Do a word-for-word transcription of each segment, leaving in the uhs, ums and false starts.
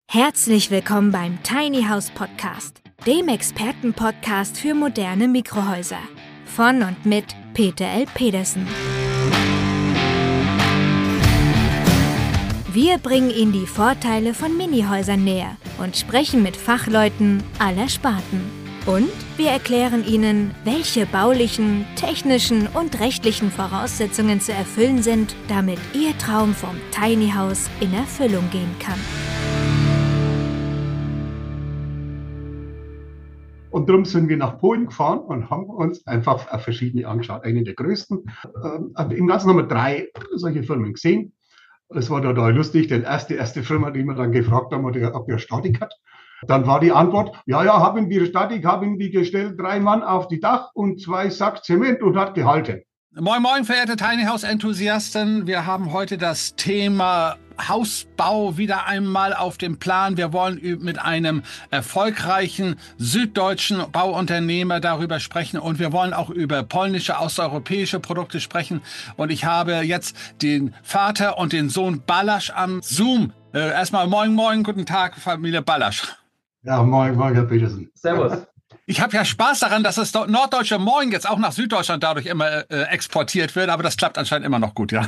Herzlich willkommen beim Tiny House Podcast, dem Expertenpodcast für moderne Mikrohäuser. Von und mit Peter L. Pedersen. Wir bringen Ihnen die Vorteile von Minihäusern näher und sprechen mit Fachleuten aller Sparten. Und wir erklären Ihnen, welche baulichen, technischen und rechtlichen Voraussetzungen zu erfüllen sind, damit Ihr Traum vom Tiny House in Erfüllung gehen kann. Und darum sind wir nach Polen gefahren und haben uns einfach verschiedene angeschaut. Eine der größten. Äh, Im Ganzen haben wir drei solche Firmen gesehen. Es war total lustig. Die erste, erste Firma, die wir dann gefragt haben, ob ihr Statik hat. Dann war die Antwort, ja, ja, haben wir Statik, haben wir gestellt, drei Mann auf die Dach und zwei Sack Zement und hat gehalten. Moin, moin, verehrte Tiny House Enthusiasten. Wir haben heute das Thema Hausbau wieder einmal auf dem Plan. Wir wollen mit einem erfolgreichen süddeutschen Bauunternehmer darüber sprechen und wir wollen auch über polnische, osteuropäische Produkte sprechen. Und ich habe jetzt den Vater und den Sohn Ballasch am Zoom. Äh, erstmal moin, moin, guten Tag, Familie Ballasch. Ja, moin, moin, Herr Petersen. Servus. Ich habe ja Spaß daran, dass das norddeutsche Moin jetzt auch nach Süddeutschland dadurch immer äh, exportiert wird, aber das klappt anscheinend immer noch gut, ja.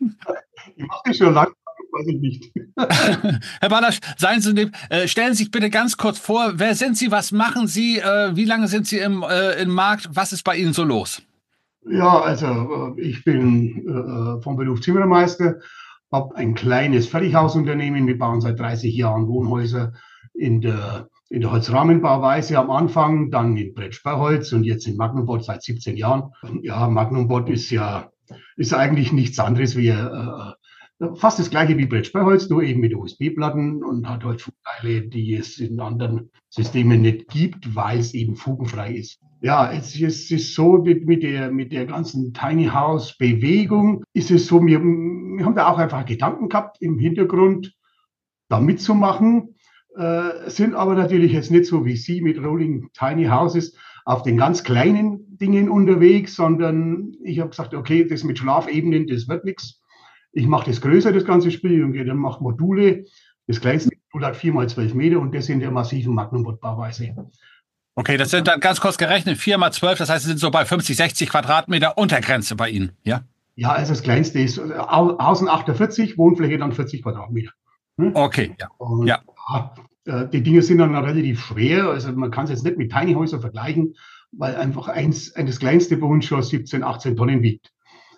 Ich mache das schon lange, weiß ich nicht. Herr Ballasch, seien Sie lieb, äh, stellen Sie sich bitte ganz kurz vor, wer sind Sie, was machen Sie, äh, wie lange sind Sie im, äh, im Markt, was ist bei Ihnen so los? Ja, also ich bin äh, vom Beruf Zimmermeister, habe ein kleines Fertighausunternehmen, wir bauen seit dreißig Jahren Wohnhäuser in der in der Holzrahmenbauweise am Anfang, dann in Brettspeiholz und jetzt in Magnumbot seit siebzehn Jahren. Ja, Magnumbot ist ja ist eigentlich nichts anderes wie äh, fast das gleiche wie Brettspeiholz, nur eben mit U S B-Platten und hat halt Vorteile, die es in anderen Systemen nicht gibt, weil es eben fugenfrei ist. Ja, es ist, es ist so mit, mit der mit der ganzen Tiny House Bewegung ist es so, wir, wir haben da auch einfach Gedanken gehabt im Hintergrund, da mitzumachen. Äh, sind aber natürlich jetzt nicht so wie Sie mit Rolling Tiny Houses auf den ganz kleinen Dingen unterwegs, sondern ich habe gesagt, okay, das mit Schlafebenen, das wird nichts. Ich mache das größer, das ganze Spiel, und dann mache Module. Das kleinste Modul hat vier mal zwölf Meter und das in der massiven Magnumbot-Bauweise. Okay, das sind dann ganz kurz gerechnet vier mal zwölf, das heißt, Sie sind so bei fünfzig, sechzig Quadratmeter Untergrenze bei Ihnen, ja? Ja, also das kleinste ist außen achtundvierzig, Wohnfläche dann vierzig Quadratmeter. Hm? Okay, ja. Und, ja. ja, die Dinge sind dann relativ schwer, also man kann es jetzt nicht mit Tiny Häusern vergleichen, weil einfach eins, das kleinste bei uns schon siebzehn, achtzehn Tonnen wiegt.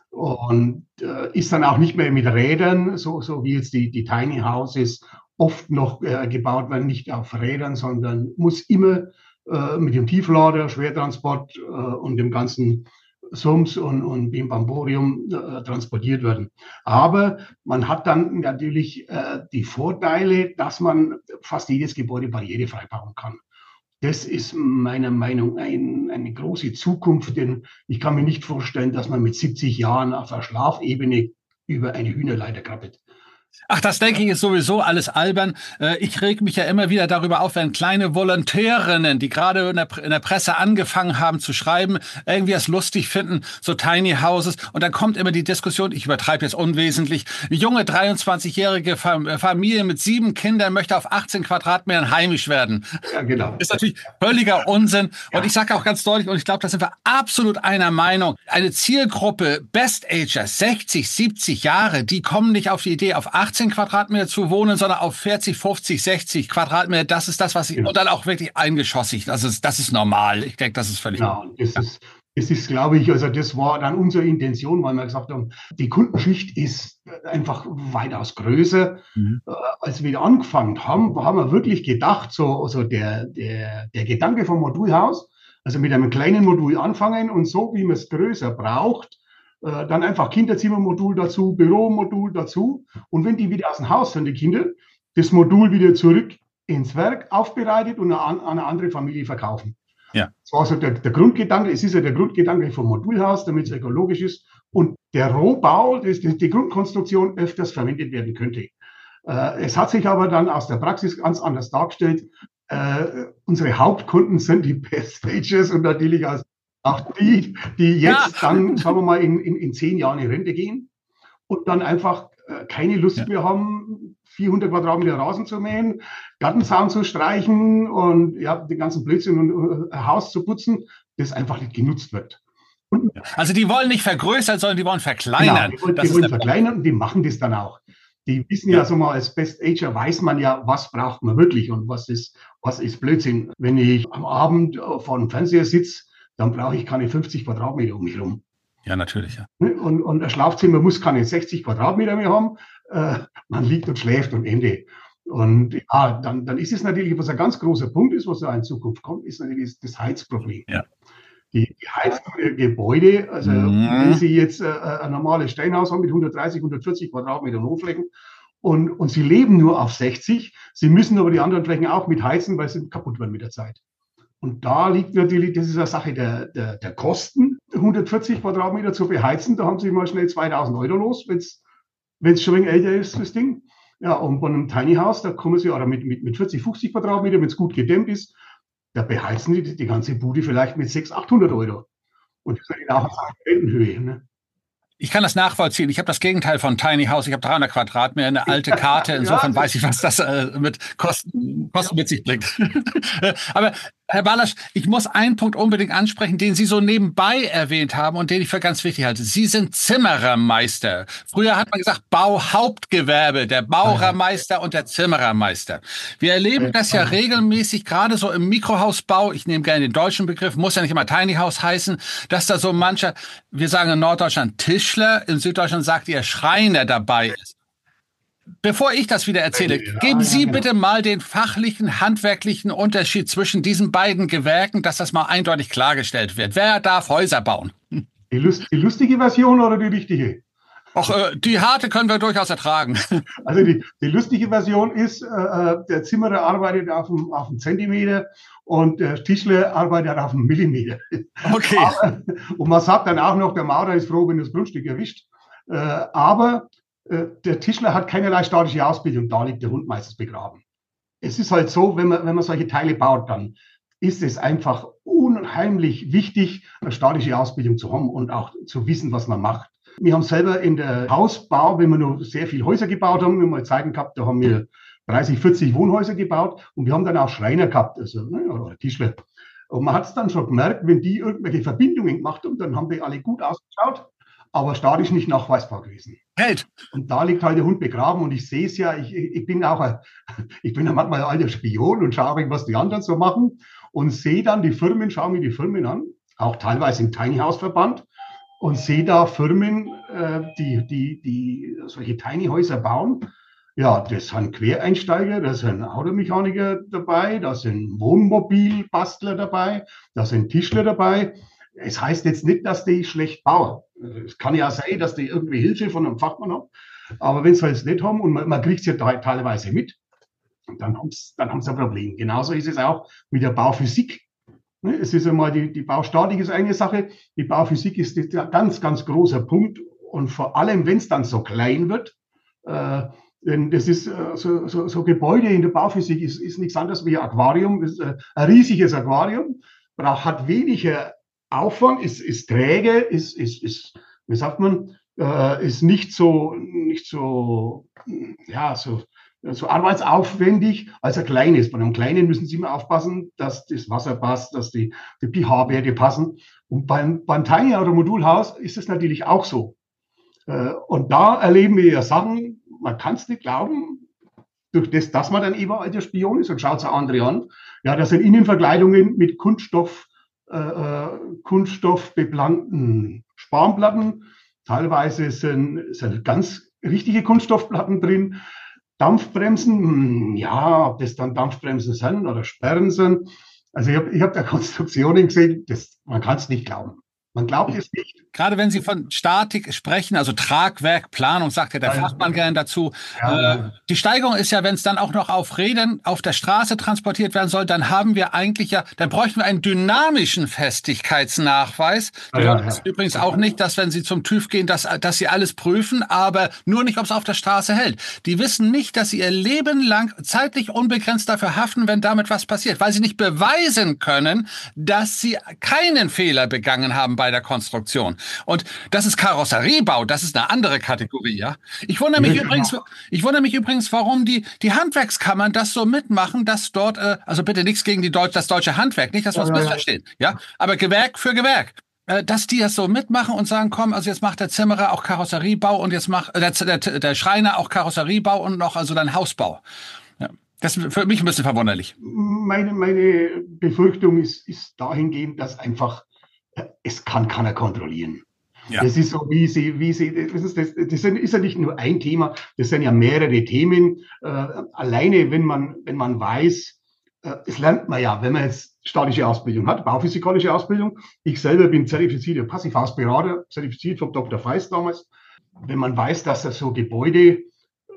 Und äh, ist dann auch nicht mehr mit Rädern, so, so wie jetzt die, die Tiny Houses oft noch äh, gebaut werden, nicht auf Rädern, sondern muss immer äh, mit dem Tieflader, Schwertransport äh, und dem ganzen Sums und, und dem Bamborium äh, transportiert werden. Aber man hat dann natürlich äh, die Vorteile, dass man fast jedes Gebäude barrierefrei bauen kann. Das ist meiner Meinung nach ein, eine große Zukunft, denn ich kann mir nicht vorstellen, dass man mit siebzig Jahren auf der Schlafebene über eine Hühnerleiter krabbelt. Ach, das denke ich ist sowieso alles albern. Ich reg mich ja immer wieder darüber auf, wenn kleine Volontärinnen, die gerade in der, in der Presse angefangen haben zu schreiben, irgendwie es lustig finden, so Tiny Houses. Und dann kommt immer die Diskussion, ich übertreibe jetzt unwesentlich, eine junge dreiundzwanzigjährige Familie mit sieben Kindern möchte auf achtzehn Quadratmetern heimisch werden. Ja, genau. Ist natürlich völliger Unsinn. Und ich sage auch ganz deutlich, und ich glaube, da sind wir absolut einer Meinung, eine Zielgruppe Best-Agers, sechzig, siebzig Jahre, die kommen nicht auf die Idee, auf achtzehn Quadratmeter zu wohnen, sondern auf vierzig, fünfzig, sechzig Quadratmeter. Das ist das, was ich, genau. Und dann auch wirklich eingeschossig. Das ist, das ist normal. Ich denke, das ist völlig normal. Genau, das ist, das ist, glaube ich, also das war dann unsere Intention, weil wir gesagt haben, die Kundenschicht ist einfach weitaus größer. Mhm. Äh, als wir angefangen haben, haben wir wirklich gedacht, so, also der, der, der Gedanke vom Modulhaus, also mit einem kleinen Modul anfangen und so, wie man es größer braucht, dann einfach Kinderzimmermodul dazu, Büromodul dazu. Und wenn die wieder aus dem Haus sind, die Kinder, das Modul wieder zurück ins Werk aufbereitet und an eine andere Familie verkaufen. Ja. Das war so der, der Grundgedanke. Es ist ja der Grundgedanke vom Modulhaus, damit es ökologisch ist. Und der Rohbau, das, das, die Grundkonstruktion öfters verwendet werden könnte. Äh, es hat sich aber dann aus der Praxis ganz anders dargestellt. Äh, unsere Hauptkunden sind die Best-Agers und natürlich aus auch die, die jetzt ja. dann, sagen wir mal, in, in, in zehn Jahren in Rente gehen und dann einfach äh, keine Lust Ja. mehr haben, vierhundert Quadratmeter Rasen zu mähen, Gartenzaun zu streichen und ja, den ganzen Blödsinn und äh, ein Haus zu putzen, das einfach nicht genutzt wird. Und, Also die wollen nicht vergrößern, sondern die wollen genau, verkleinern. die, wollen- Das die ist wollen der verkleinern und die machen das dann auch. Die wissen ja, Ja. so mal, als Best Ager weiß man ja, was braucht man wirklich und was ist, was ist Blödsinn. Wenn ich am Abend vor dem Fernseher sitze, dann brauche ich keine fünfzig Quadratmeter um mich rum. Ja, natürlich. Ja. Und, und ein Schlafzimmer muss keine sechzig Quadratmeter mehr haben. Äh, man liegt und schläft und Ende. Und ja, dann, dann ist es natürlich, was ein ganz großer Punkt ist, was da in Zukunft kommt, ist natürlich das Heizproblem. Ja. Die, die Heizgebäude, also Mhm. wenn Sie jetzt äh, ein normales Steinhaus haben mit hundertdreißig, hundertvierzig Quadratmetern Hochflächen und, und Sie leben nur auf sechzig, Sie müssen aber die anderen Flächen auch mit heizen, weil sie kaputt werden mit der Zeit. Und da liegt natürlich, das ist eine Sache der, der, der Kosten, hundertvierzig Quadratmeter zu beheizen, da haben Sie mal schnell zweitausend Euro los, wenn es schon ein wenig älter ist, das Ding. Ja, und bei einem Tiny House, da kommen Sie, oder mit, mit, mit vierzig, fünfzig Quadratmeter, wenn es gut gedämmt ist, da beheizen die die ganze Bude vielleicht mit sechshundert, achthundert Euro. Und das ist auch eine Rentenhöhe. Ne? Ich kann das nachvollziehen. Ich habe das Gegenteil von Tiny House. Ich habe dreihundert Quadratmeter, eine alte Karte. Insofern Ja. weiß ich, was das äh, mit Kosten, Kosten mit sich bringt. Aber Herr Balasch, ich muss einen Punkt unbedingt ansprechen, den Sie so nebenbei erwähnt haben und den ich für ganz wichtig halte. Sie sind Zimmerermeister. Früher hat man gesagt Bauhauptgewerbe, der Maurermeister und der Zimmerermeister. Wir erleben das ja regelmäßig, gerade so im Mikrohausbau. Ich nehme gerne den deutschen Begriff, muss ja nicht immer Tiny House heißen, dass da so mancher, wir sagen in Norddeutschland Tischler, in Süddeutschland sagt ihr Schreiner dabei ist. Bevor ich das wieder erzähle, Ja, geben ja, Sie genau. bitte mal den fachlichen, handwerklichen Unterschied zwischen diesen beiden Gewerken, dass das mal eindeutig klargestellt wird. Wer darf Häuser bauen? Die, Lust, die lustige Version oder die richtige? Auch äh, die harte können wir durchaus ertragen. Also die, die lustige Version ist, äh, der Zimmerer arbeitet auf einem, auf einem Zentimeter und der Tischler arbeitet auf einem Millimeter. Okay. Aber, und man sagt dann auch noch, der Maurer ist froh, wenn das Grundstück erwischt. Äh, aber äh, der Tischler hat keinerlei statische Ausbildung, da liegt der Hund meistens begraben. Es ist halt so, wenn man, wenn man solche Teile baut, dann ist es einfach unheimlich wichtig, eine statische Ausbildung zu haben und auch zu wissen, was man macht. Wir haben selber in der Hausbau, wenn wir noch sehr viele Häuser gebaut haben, wir haben mal Zeiten gehabt, da haben wir dreißig, vierzig Wohnhäuser gebaut und wir haben dann auch Schreiner gehabt, also ne, oder Tischler. Und man hat es dann schon gemerkt, wenn die irgendwelche Verbindungen gemacht haben, dann haben die alle gut ausgeschaut, aber statisch nicht nachweisbar gewesen. Hält. Und da liegt halt der Hund begraben und ich sehe es ja, ich, ich bin auch ein, ich bin ja manchmal ein alter Spion und schaue, was die anderen so machen und sehe dann die Firmen, schaue mir die Firmen an, auch teilweise im Tiny House Verband und sehe da Firmen, äh, die, die, die solche Tiny Häuser bauen. Ja, das sind Quereinsteiger, da sind Automechaniker dabei, da sind Wohnmobilbastler dabei, da sind Tischler dabei. Es heißt jetzt nicht, dass die schlecht bauen. Es kann ja sein, dass die irgendwie Hilfe von einem Fachmann haben. Aber wenn sie es nicht haben und man, man kriegt es ja teilweise mit, dann haben sie dann haben sie ein Problem. Genauso ist es auch mit der Bauphysik. Es ist einmal die, die Baustatik ist eine Sache, die Bauphysik ist ein ganz, ganz großer Punkt. Und vor allem, wenn es dann so klein wird, äh, denn das ist äh, so, so, so Gebäude in der Bauphysik ist, ist nichts anderes wie ein Aquarium, ist äh, ein riesiges Aquarium, braucht, hat weniger Aufwand, ist, ist träge, ist, ist, ist, wie sagt man, äh, ist nicht so, nicht so, ja, so, so arbeitsaufwendig als ein kleines. Bei einem kleinen müssen Sie immer aufpassen, dass das Wasser passt, dass die, die pH-Werte passen. Und beim, beim Tiny oder Modulhaus ist es natürlich auch so. Äh, und da erleben wir ja Sachen, man kann es nicht glauben, durch das, dass man dann eben alter Spion ist und schaut es andere an. Ja, das sind Innenverkleidungen mit Kunststoff, äh, kunststoffbeplannten Spanplatten. Teilweise sind, sind ganz richtige Kunststoffplatten drin. Dampfbremsen, ja, ob das dann Dampfbremsen sind oder Sperren sind. Also ich habe ich hab da Konstruktionen gesehen, das, man kann es nicht glauben. Man glaubt es nicht. Gerade wenn Sie von Statik sprechen, also Tragwerk, Planung, sagt ja der Ja, ja. Fachmann gerne dazu. Ja, Äh, die Steigerung ist ja, wenn es dann auch noch auf Rädern auf der Straße transportiert werden soll, dann haben wir eigentlich ja, dann bräuchten wir einen dynamischen Festigkeitsnachweis. Ja, ja, Das ja. übrigens auch nicht, dass wenn Sie zum TÜV gehen, dass, dass Sie alles prüfen, aber nur nicht, ob es auf der Straße hält. Die wissen nicht, dass sie ihr Leben lang zeitlich unbegrenzt dafür haften, wenn damit was passiert, weil sie nicht beweisen können, dass sie keinen Fehler begangen haben bei der Konstruktion. Und das ist Karosseriebau, das ist eine andere Kategorie, ja. Ich wundere mich Ja, übrigens, genau. ich wundere mich übrigens, warum die, die Handwerkskammern das so mitmachen, dass dort, äh, also bitte nichts gegen die Deutsch, das deutsche Handwerk, nicht, dass wir uns Ja, ja, ja. missverstehen, ja. Aber Gewerk für Gewerk. Äh, dass die das so mitmachen und sagen, komm, also jetzt macht der Zimmerer auch Karosseriebau und jetzt macht äh, der, der, der Schreiner auch Karosseriebau und noch also dann Hausbau. Ja. Das ist für mich ein bisschen verwunderlich. Meine, meine Befürchtung ist, ist dahingehend, dass einfach, äh, es kann keiner kontrollieren. Ja. Das ist so, wie Sie, wie Sie, das ist, das, das ist ja nicht nur ein Thema, das sind ja mehrere Themen. Äh, alleine, wenn man, wenn man weiß, äh, das lernt man ja, wenn man jetzt staatliche Ausbildung hat, bauphysikalische Ausbildung. Ich selber bin zertifizierter Passivhausberater, zertifiziert vom Doktor Feist damals. Wenn man weiß, dass das so Gebäude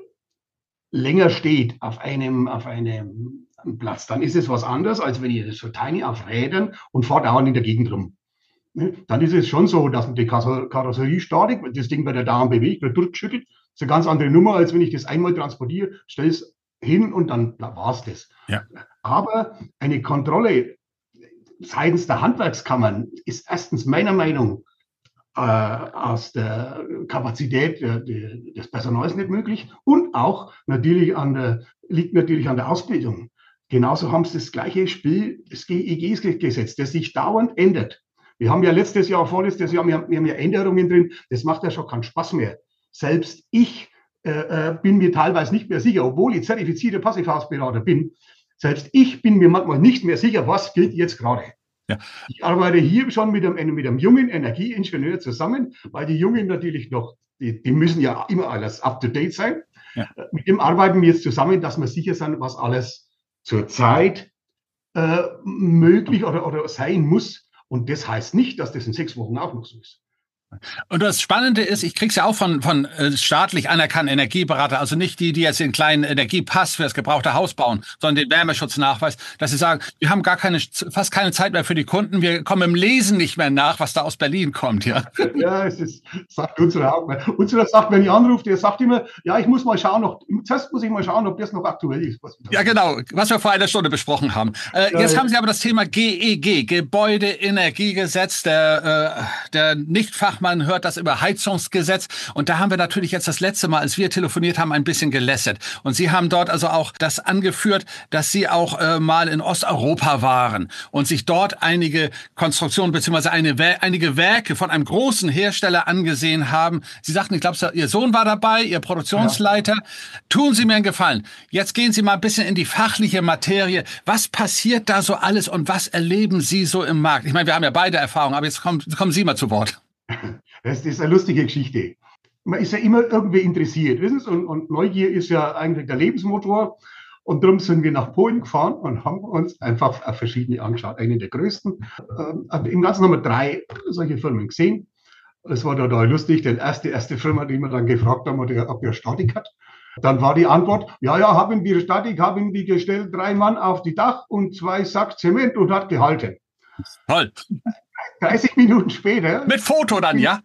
länger steht auf einem, auf einem Platz, dann ist es was anderes, als wenn ich das so tiny auf Rädern und fahre dauernd in der Gegend rum. Dann ist es schon so, dass die Karosserie startet, das Ding wird ja dauernd bewegt, wird durchgeschüttelt. Das ist eine ganz andere Nummer, als wenn ich das einmal transportiere, stelle es hin und dann war es das. Ja. Aber eine Kontrolle seitens der Handwerkskammern ist erstens meiner Meinung äh, aus der Kapazität der, der, des Personals nicht möglich und auch natürlich an der, liegt natürlich an der Ausbildung. Genauso haben sie das gleiche Spiel, das G E G-Gesetz, das sich dauernd ändert. Wir haben ja letztes Jahr, vorletztes Jahr, wir haben, wir haben ja Änderungen drin, das macht ja schon keinen Spaß mehr. Selbst ich äh, bin mir teilweise nicht mehr sicher, obwohl ich zertifizierter Passivhausberater bin, selbst ich bin mir manchmal nicht mehr sicher, was gilt jetzt gerade. Ja. Ich arbeite hier schon mit einem, mit einem jungen Energieingenieur zusammen, weil die Jungen natürlich noch, die, die müssen ja immer alles up-to-date sein. Ja. Mit dem arbeiten wir jetzt zusammen, dass wir sicher sind, was alles zurzeit äh, möglich oder, oder sein muss. Und das heißt nicht, dass das in sechs Wochen auch noch so ist. Und das Spannende ist, ich krieg's ja auch von, von äh, staatlich anerkannten Energieberater, also nicht die, die jetzt den kleinen Energiepass für das gebrauchte Haus bauen, sondern den Wärmeschutznachweis, dass sie sagen, wir haben gar keine, fast keine Zeit mehr für die Kunden, wir kommen im Lesen nicht mehr nach, was da aus Berlin kommt, ja. Ja, es ist, sagt unsere auch. Unsere sagt, wenn ich anrufe, der sagt immer, ja, ich muss mal schauen, noch, zuerst muss ich mal schauen, ob das noch aktuell ist. Was ja, genau, was wir vor einer Stunde besprochen haben. Äh, ja, jetzt ja. haben Sie aber das Thema G E G, Gebäudeenergiegesetz, der, äh, der Nichtfachmann hört das über Heizungsgesetz. Und da haben wir natürlich jetzt das letzte Mal, als wir telefoniert haben, ein bisschen gelästert. Und Sie haben dort also auch das angeführt, dass Sie auch äh, mal in Osteuropa waren und sich dort einige Konstruktionen beziehungsweise eine, einige Werke von einem großen Hersteller angesehen haben. Sie sagten, ich glaube, Ihr Sohn war dabei, Ihr Produktionsleiter. Ja. Tun Sie mir einen Gefallen. Jetzt gehen Sie mal ein bisschen in die fachliche Materie. Was passiert da so alles und was erleben Sie so im Markt? Ich meine, wir haben ja beide Erfahrungen, aber jetzt kommen, kommen Sie mal zu Wort. Das ist eine lustige Geschichte. Man ist ja immer irgendwie interessiert, wissen Sie? Und, und Neugier ist ja eigentlich der Lebensmotor. Und darum sind wir nach Polen gefahren und haben uns einfach verschiedene angeschaut. Eine der größten. Ähm, Im Ganzen haben wir drei solche Firmen gesehen. Es war total lustig. Die erste, erste Firma, die wir dann gefragt haben, ob der, ob der Statik hat. Dann war die Antwort, ja, ja, haben wir Statik, haben wir gestellt, drei Mann auf die Dach und zwei Sack Zement und hat gehalten. Toll. dreißig Minuten später. Mit Foto dann, ja?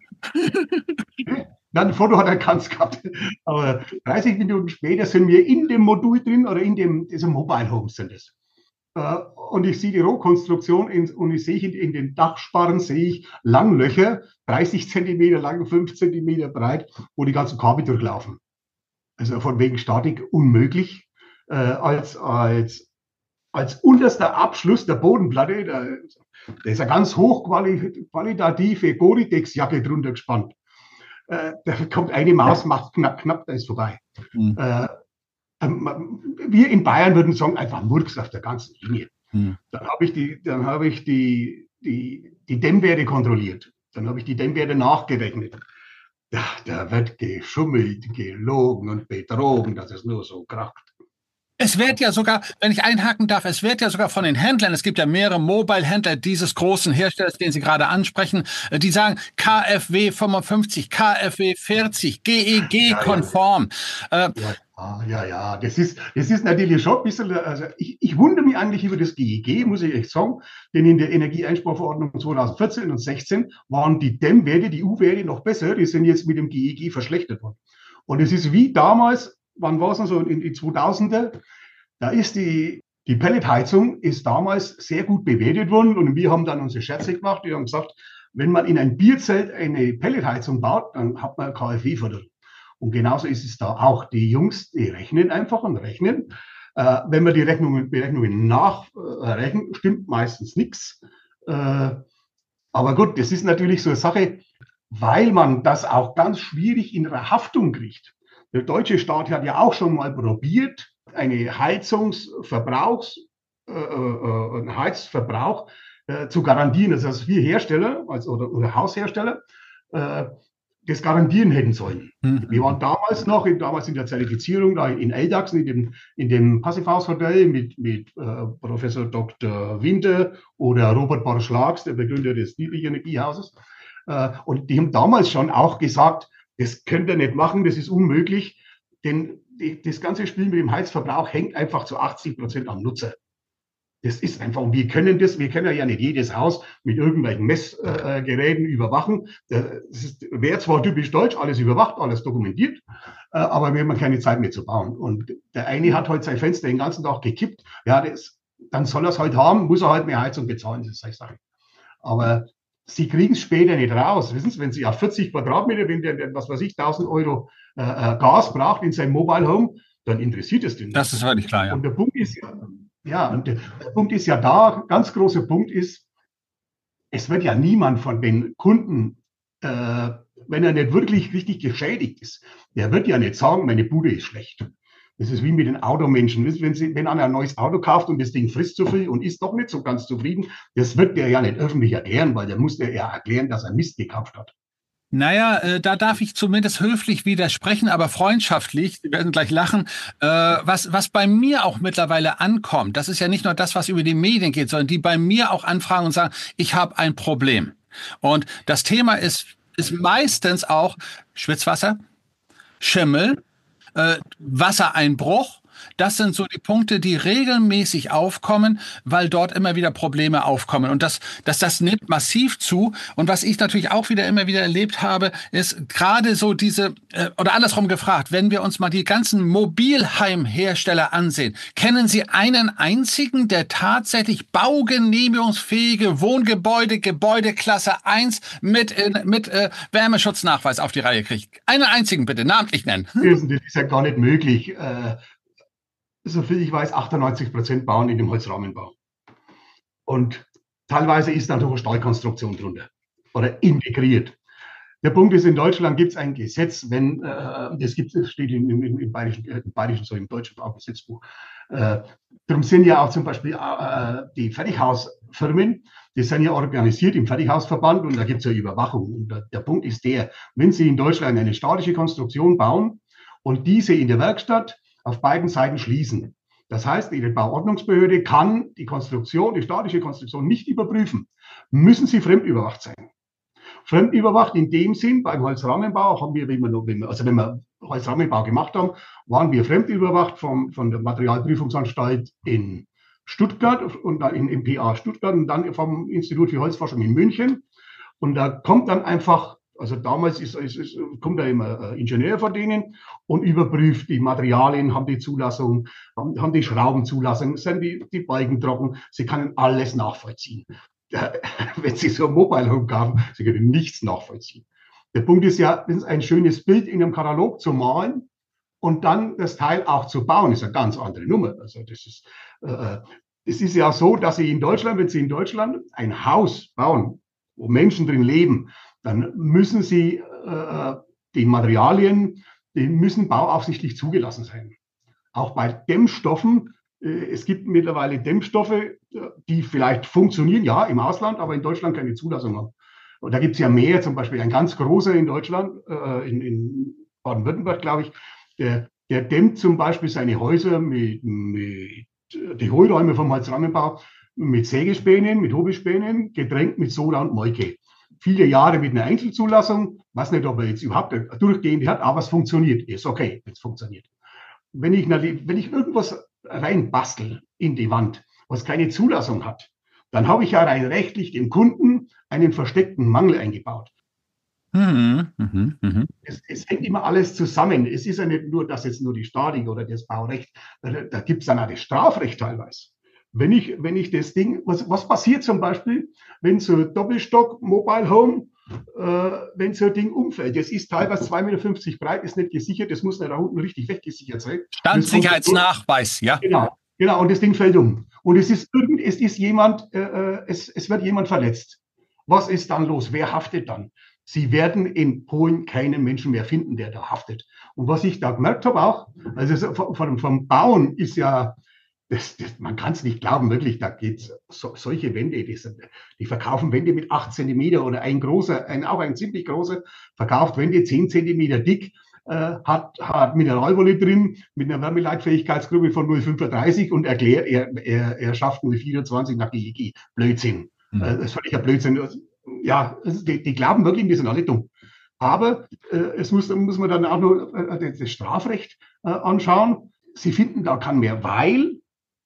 Dann ein Foto hat er ganz gehabt. Aber dreißig Minuten später sind wir in dem Modul drin oder in dem, diesem Mobile Home sind es. Und ich sehe die Rohkonstruktion in, und ich sehe in, in den Dachsparren sehe ich Langlöcher, dreißig Zentimeter lang, fünf Zentimeter breit, wo die ganzen Kabel durchlaufen. Also von wegen Statik unmöglich. Äh, als, als, als unterster Abschluss der Bodenplatte, da, da ist eine ganz hochqualitative Goritex-Jacke drunter gespannt. Äh, da kommt eine Maus, macht knapp, knapp, da ist vorbei. Mhm. Äh, wir in Bayern würden sagen, einfach Murks auf der ganzen Linie. Mhm. Dann habe ich, die, dann hab ich die, die, die Dämmwerte kontrolliert. Dann habe ich die Dämmwerte nachgerechnet. Ja, da wird geschummelt, gelogen und betrogen, dass es nur so kracht. Es wird ja sogar, wenn ich einhaken darf, es wird ja sogar von den Händlern, es gibt ja mehrere Mobile-Händler dieses großen Herstellers, den Sie gerade ansprechen, die sagen K F W fünfundfünfzig, K F W vierzig, G E G-konform. Ja, ja, ja, ja, ja, das ist, das ist natürlich schon ein bisschen, also ich, ich wundere mich eigentlich über das G E G, muss ich echt sagen, denn in der Energieeinsparverordnung zweitausendvierzehn und sechzehn waren die Dämmwerte, die U-Werte noch besser, die sind jetzt mit dem G E G verschlechtert worden. Und es ist wie damals, wann war es denn so, in die zweitausender, da ist die, die Pelletheizung ist damals sehr gut bewertet worden und wir haben dann unsere Scherze gemacht, wir haben gesagt, wenn man in ein Bierzelt eine Pelletheizung baut, dann hat man KfW-Förderung. Und genauso ist es da auch. Die Jungs, die rechnen einfach und rechnen. Äh, wenn wir die Rechnungen, Berechnungen nachrechnen, äh, stimmt meistens nichts. Äh, aber gut, das ist natürlich so eine Sache, weil man das auch ganz schwierig in der Haftung kriegt. Der deutsche Staat hat ja auch schon mal probiert, eine Heizungsverbrauchs, äh, äh, einen Heizverbrauch äh, zu garantieren. Das heißt, wir Hersteller also, oder, oder Haushersteller äh, das garantieren hätten sollen. Mhm. Wir waren damals noch, in, damals in der Zertifizierung, da in Eldachsen, in dem, in dem Passivhaushotel mit, mit äh, Professor Doktor Winter oder Robert Barschlags, der Begründer des Niedrig Energiehauses. Äh, und die haben damals schon auch gesagt, das könnt ihr nicht machen, das ist unmöglich, denn die, das ganze Spiel mit dem Heizverbrauch hängt einfach zu achtzig Prozent am Nutzer. Das ist einfach, und wir können das, wir können ja nicht jedes Haus mit irgendwelchen Messgeräten äh, überwachen. Das wäre zwar typisch deutsch, alles überwacht, alles dokumentiert, äh, aber wir haben keine Zeit mehr zu bauen. Und der eine hat halt sein Fenster den ganzen Tag gekippt. Ja, das, dann soll er es halt haben, muss er halt mehr Heizung bezahlen, das ist eine Sache. Aber Sie kriegen es später nicht raus. Wissen Sie, wenn Sie auf vierzig Quadratmeter, wenn der, was weiß ich, tausend Euro äh, Gas braucht in seinem Mobile Home, dann interessiert es den nicht. Das ist völlig klar, ja. Und der Punkt ist ja, Ja, und der Punkt ist ja da, ganz großer Punkt ist, es wird ja niemand von den Kunden, äh, wenn er nicht wirklich richtig geschädigt ist, der wird ja nicht sagen, meine Bude ist schlecht. Das ist wie mit den Automenschen. Wenn, Sie, wenn einer ein neues Auto kauft und das Ding frisst zu viel und ist doch nicht so ganz zufrieden, das wird der ja nicht öffentlich erklären, weil der muss der ja erklären, dass er Mist gekauft hat. Naja, äh, da darf ich zumindest höflich widersprechen, aber freundschaftlich, Sie werden gleich lachen, äh, was, was bei mir auch mittlerweile ankommt, das ist ja nicht nur das, was über die Medien geht, sondern die bei mir auch anfragen und sagen, ich habe ein Problem. Und das Thema ist, ist meistens auch Schwitzwasser, Schimmel, äh, Wassereinbruch. Das sind so die Punkte, die regelmäßig aufkommen, weil dort immer wieder Probleme aufkommen. Und das, das, das nimmt massiv zu. Und was ich natürlich auch wieder immer wieder erlebt habe, ist gerade so diese, äh, oder andersrum gefragt, wenn wir uns mal die ganzen Mobilheimhersteller ansehen, kennen Sie einen einzigen, der tatsächlich baugenehmigungsfähige Wohngebäude, Gebäudeklasse eins mit, in, mit äh, Wärmeschutznachweis auf die Reihe kriegt? Einen einzigen bitte, namentlich nennen. Das ist ja gar nicht möglich. Äh Soviel ich weiß, achtundneunzig Prozent bauen in dem Holzrahmenbau. Und teilweise ist da noch eine Stahlkonstruktion drunter oder integriert. Der Punkt ist, in Deutschland gibt es ein Gesetz, wenn, äh, das, gibt, das steht im, im, im, bayerischen, äh, im bayerischen, so im deutschen Baugesetzbuch. Äh, darum sind ja auch zum Beispiel äh, die Fertighausfirmen, die sind ja organisiert im Fertighausverband und da gibt es ja Überwachung. Und der, der Punkt ist der, wenn Sie in Deutschland eine statische Konstruktion bauen und diese in der Werkstatt auf beiden Seiten schließen. Das heißt, die Bauordnungsbehörde kann die Konstruktion, die statische Konstruktion nicht überprüfen. Müssen sie fremdüberwacht sein. Fremdüberwacht in dem Sinn, beim Holzrahmenbau haben wir, wenn wir, noch, wenn wir also wenn wir Holzrahmenbau gemacht haben, waren wir fremdüberwacht vom, von der Materialprüfungsanstalt in Stuttgart und dann in, im P A Stuttgart und dann vom Institut für Holzforschung in München. Und da kommt dann einfach Also damals ist, ist, ist, kommt da immer ein Ingenieur von denen und überprüft die Materialien, haben die Zulassung, haben, haben die Schraubenzulassung, sind die, die Balken trocken. Sie können alles nachvollziehen. Wenn Sie so ein Mobile Home kaufen, Sie können nichts nachvollziehen. Der Punkt ist ja, das ist ein schönes Bild in einem Katalog zu malen und dann das Teil auch zu bauen, ist eine ganz andere Nummer. Also das ist, äh, es ist ja so, dass Sie in Deutschland, wenn Sie in Deutschland ein Haus bauen, wo Menschen drin leben, dann müssen Sie äh, die Materialien, die müssen bauaufsichtlich zugelassen sein. Auch bei Dämmstoffen, äh, es gibt mittlerweile Dämmstoffe, die vielleicht funktionieren, ja, im Ausland, aber in Deutschland keine Zulassung haben. Und da gibt es ja mehr, zum Beispiel ein ganz großer in Deutschland, äh, in, in Baden-Württemberg, glaube ich, der, der dämmt zum Beispiel seine Häuser mit, mit die Hohlräume vom Holzrahmenbau mit Sägespänen, mit Hobelspänen, getränkt mit Soda und Molke. Viele Jahre mit einer Einzelzulassung, weiß nicht, ob er jetzt überhaupt durchgehend hat, aber es funktioniert. Ist okay, wenn es funktioniert. Wenn ich, wenn ich irgendwas reinbastel in die Wand, was keine Zulassung hat, dann habe ich ja rein rechtlich dem Kunden einen versteckten Mangel eingebaut. Mhm, mh, mh. Es, es hängt immer alles zusammen. Es ist ja nicht nur, dass jetzt nur die Statik oder das Baurecht, da, da gibt es dann auch das Strafrecht teilweise. wenn ich, wenn ich das Ding, was, was passiert zum Beispiel, wenn so Doppelstock, Mobile Home, äh, wenn so ein Ding umfällt? Das ist teilweise zwei Meter fünfzig breit, ist nicht gesichert, das muss da unten richtig weggesichert sein. Standsicherheitsnachweis, ja. Genau, genau, und das Ding fällt um. Und es ist irgend, es ist jemand, äh, es, es wird jemand verletzt. Was ist dann los? Wer haftet dann? Sie werden in Polen keinen Menschen mehr finden, der da haftet. Und was ich da gemerkt habe auch, also vom, vom Bauen ist ja, das, das, man kann es nicht glauben, wirklich, da geht so, solche Wände, die, sind, die verkaufen Wände mit acht Zentimeter oder ein großer, ein, auch ein ziemlich großer, verkauft Wände zehn Zentimeter dick, äh, hat, hat Mineralwolle drin, mit einer Wärmeleitfähigkeitsgruppe von null Komma fünfunddreißig und erklärt, er, er, er schafft null Komma vierundzwanzig nach G E G. Blödsinn. Mhm. Äh, das ist völliger Blödsinn. Ja, die, die glauben wirklich, die sind alle dumm. Aber äh, es muss, muss man dann auch noch äh, das Strafrecht äh, anschauen. Sie finden da keinen mehr, weil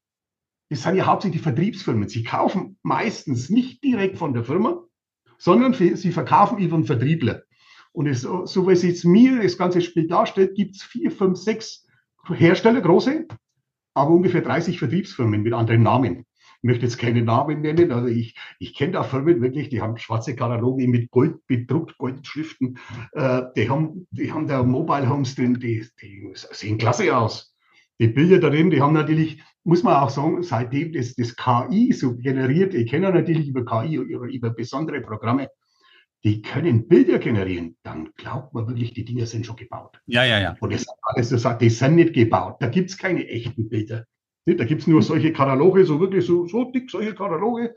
das sind ja hauptsächlich Vertriebsfirmen. Sie kaufen meistens nicht direkt von der Firma, sondern sie verkaufen über einen Vertriebler. Und es, so wie es jetzt mir das ganze Spiel darstellt, gibt es vier, fünf, sechs Hersteller, große, aber ungefähr dreißig Vertriebsfirmen mit anderen Namen. Ich möchte jetzt keine Namen nennen, also ich, ich kenne da Firmen wirklich, die haben schwarze Kataloge mit Gold bedruckt, Goldschriften, äh, die, haben, die haben da Mobile Homes drin, die, die sehen klasse aus. Die Bilder darin, die haben natürlich, muss man auch sagen, seitdem das, das K I so generiert, ich kenne natürlich über K I, über, über besondere Programme, die können Bilder generieren, dann glaubt man wirklich, die Dinger sind schon gebaut. Ja, ja, ja. Und das alles so sagt, die sind nicht gebaut, da gibt es keine echten Bilder. Da gibt es nur solche Kataloge, so wirklich so, so dick, solche Kataloge.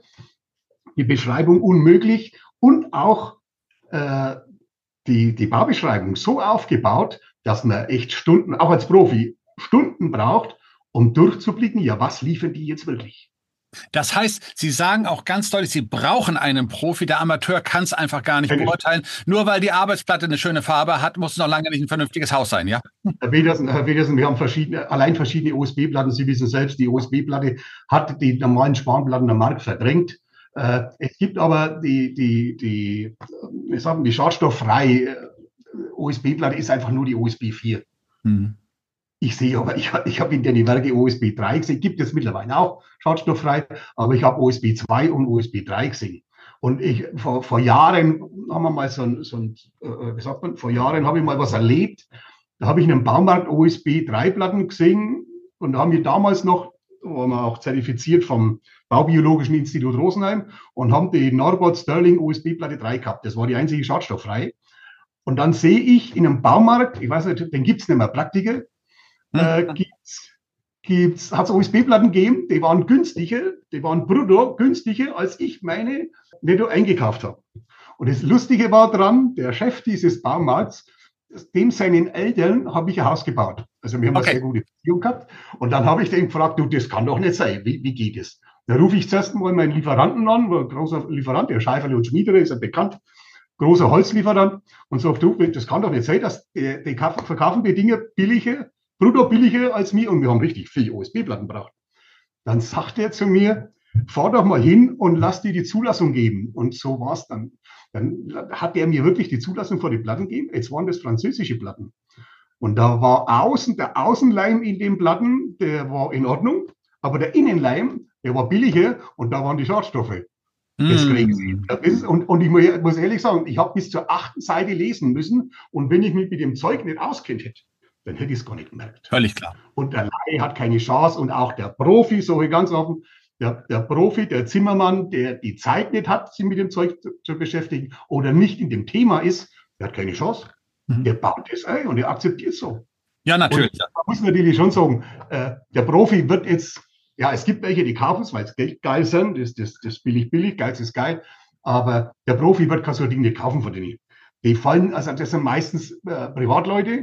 Die Beschreibung unmöglich und auch äh, die, die Baubeschreibung so aufgebaut, dass man echt Stunden, auch als Profi, Stunden braucht, um durchzublicken, ja, was liefern die jetzt wirklich? Das heißt, Sie sagen auch ganz deutlich, Sie brauchen einen Profi. Der Amateur kann es einfach gar nicht beurteilen. Nur weil die Arbeitsplatte eine schöne Farbe hat, muss es noch lange nicht ein vernünftiges Haus sein, ja? Herr Petersen, Herr Petersen, wir haben verschiedene, allein verschiedene O S B-Platten. Sie wissen selbst, die O S B-Platte hat die normalen Spanplatten am Markt verdrängt. Äh, es gibt aber die, die, die, wir sagen, die schadstofffreie O S B-Platte ist einfach nur die O S B vier. Hm. Ich sehe aber, ich, ich habe in den Werke O S B drei gesehen, gibt es mittlerweile auch schadstofffrei, aber ich habe O S B zwei und O S B drei gesehen. Und ich, vor, vor Jahren haben wir mal so ein, so ein äh, wie sagt man, vor Jahren habe ich mal was erlebt. Da habe ich in einem Baumarkt O S B drei Platten gesehen und da haben wir damals noch, waren wir auch zertifiziert vom Baubiologischen Institut Rosenheim und haben die Norbert Sterling O S B Platte drei gehabt. Das war die einzige schadstofffrei. Und dann sehe ich in einem Baumarkt, ich weiß nicht, den gibt es nicht mehr, Praktiker, Äh, gibt's, gibt's, hat es O S B-Platten gegeben, die waren günstiger, die waren brutto günstiger, als ich meine netto eingekauft habe. Und das Lustige war dran, der Chef dieses Baumarkts, dem seinen Eltern habe ich ein Haus gebaut. Also wir haben okay. eine sehr gute Beziehung gehabt. Und dann habe ich den gefragt, du, das kann doch nicht sein, wie, wie geht es? Da rufe ich zuerst mal meinen Lieferanten an, ein großer Lieferant, der Scheiferle und Schmiedere, ist ja bekannt, großer Holzlieferant, und sagt, du, das kann doch nicht sein, dass die, die verkaufen die Dinge billiger, brutto billiger als mir und wir haben richtig viel O S B-Platten gebraucht. Dann sagt er zu mir, fahr doch mal hin und lass dir die Zulassung geben. Und so war es dann. Dann hat er mir wirklich die Zulassung für die Platten gegeben. Jetzt waren das französische Platten. Und da war außen, der Außenleim in den Platten, der war in Ordnung, aber der Innenleim, der war billiger und da waren die Schadstoffe. Das mm. das ist, und, und ich muss ehrlich sagen, ich habe bis zur achten Seite lesen müssen und wenn ich mich mit dem Zeug nicht auskennt hätte, dann hätte ich es gar nicht gemerkt. Völlig klar. Und der Laie hat keine Chance und auch der Profi, so ganz offen, der, der Profi, der Zimmermann, der die Zeit nicht hat, sich mit dem Zeug zu, zu beschäftigen oder nicht in dem Thema ist, der hat keine Chance. Mhm. Der baut das ein und der akzeptiert es so. Ja, natürlich. Und man muss natürlich schon sagen, äh, der Profi wird jetzt, ja, es gibt welche, die kaufen es, weil es geil sind, das, das, das billig, billig, geil ist geil, aber der Profi wird kein so Ding nicht kaufen von denen. Die fallen, also das sind meistens äh, Privatleute,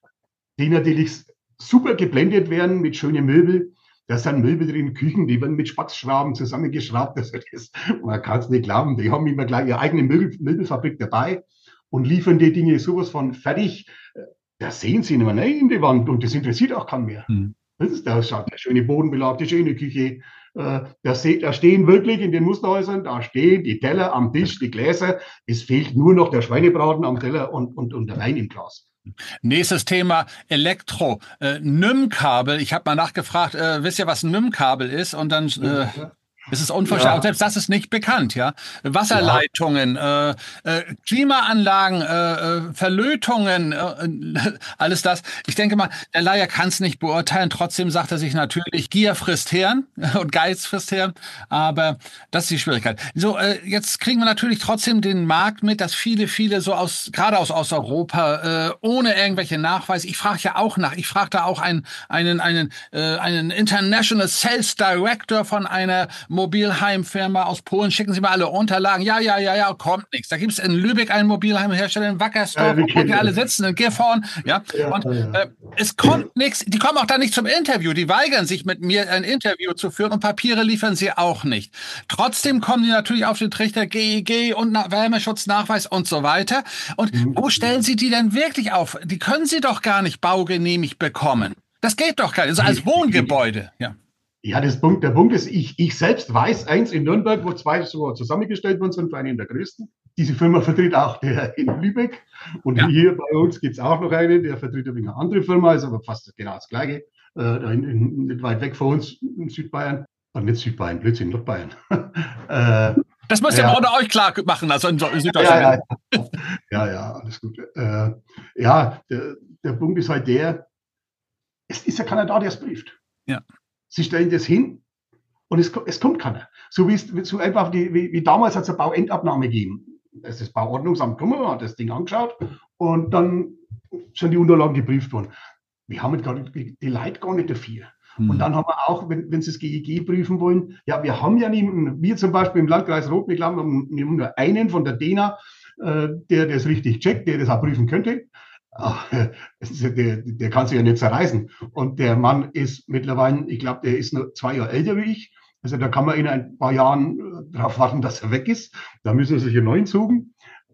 die natürlich super geblendet werden mit schönen Möbeln. Da sind Möbel drin, Küchen, die werden mit Spatzschrauben zusammengeschraubt. Das ist, man kann es nicht glauben. Die haben immer gleich ihre eigene Möbel, Möbelfabrik dabei und liefern die Dinge sowas von fertig. Da sehen sie nicht mehr rein in die Wand und das interessiert auch keinen mehr. Hm. Das ist, da schaut der schöne Bodenbelag, die schöne Küche. Da, da stehen wirklich in den Musterhäusern, da stehen die Teller am Tisch, die Gläser. Es fehlt nur noch der Schweinebraten am Teller und, und, und der Wein im Glas. Nächstes Thema Elektro. Äh, N Y M-Kabel. Ich habe mal nachgefragt, äh, wisst ihr, was ein N Y M-Kabel ist? Und dann äh, ist es unverständlich. Ja. Selbst das ist nicht bekannt, ja. Wasserleitungen, ja. Äh, äh, Klimaanlagen, äh, äh, Verlötungen, äh, alles das. Ich denke mal, der Laie kann es nicht beurteilen. Trotzdem sagt er sich natürlich, Gier frisst Hirn und Geiz frisst Hirn. Aber das ist die Schwierigkeit. So, äh, jetzt kriegen wir natürlich trotzdem den Markt mit, dass viele, viele so aus, gerade aus Osteuropa, äh, ohne irgendwelche Nachweise. Ich frage ja auch nach. Ich frage da auch einen, einen, einen, äh, einen International Sales Director von einer Mobilheimfirma aus Polen, schicken Sie mal alle Unterlagen. Ja, ja, ja, ja, kommt nichts. Da gibt es in Lübeck einen Mobilheimhersteller, in Wackersdorf, ja, wo die alle sitzen, in Gifhorn. Ja, ja, und ja. Äh, es kommt nichts. Die kommen auch da nicht zum Interview. Die weigern sich, mit mir ein Interview zu führen und Papiere liefern sie auch nicht. Trotzdem kommen die natürlich auf den Trichter G E G und Na- Wärmeschutznachweis und so weiter. Und mhm. wo stellen Sie die denn wirklich auf? Die können Sie doch gar nicht baugenehmigt bekommen. Das geht doch gar nicht. Also als Wohngebäude, ja. Ja, das Punkt, der Punkt ist, ich, ich selbst weiß eins in Nürnberg, wo zwei so zusammengestellt worden sind, für einen der größten. Diese Firma vertritt auch der in Lübeck. Und ja. hier bei uns gibt es auch noch einen, der vertritt eine andere Firma, ist aber fast genau das Gleiche. Äh, da in, in, nicht weit weg von uns in Südbayern. Und nicht Südbayern, Blödsinn, Nordbayern. äh, das müsst ihr ja. ohne euch klar machen, also in Süddeutschland. Ja, ja, ja. ja, ja, alles gut. Äh, ja, der, der Punkt ist halt der, es ist ja keiner da, der es prüft. Ja. Sie stellen das hin und es, es kommt keiner. So wie es so einfach wie, wie, wie damals hat es eine Bauendabnahme gegeben. Da ist das Bauordnungsamt gekommen, hat das Ding angeschaut und dann sind die Unterlagen geprüft worden. Wir haben gar nicht, die Leute gar nicht dafür. Hm. Und dann haben wir auch, wenn, wenn sie das G E G prüfen wollen, ja, wir haben ja niemanden, wir zum Beispiel im Landkreis Rotbeck, wir haben nur einen von der D E N A, äh, der das richtig checkt, der das auch prüfen könnte. Ach, der, der kann sich ja nicht zerreißen. Und der Mann ist mittlerweile, ich glaube, der ist nur zwei Jahre älter wie ich. Also da kann man in ein paar Jahren darauf warten, dass er weg ist. Da müssen sich einen neuen suchen.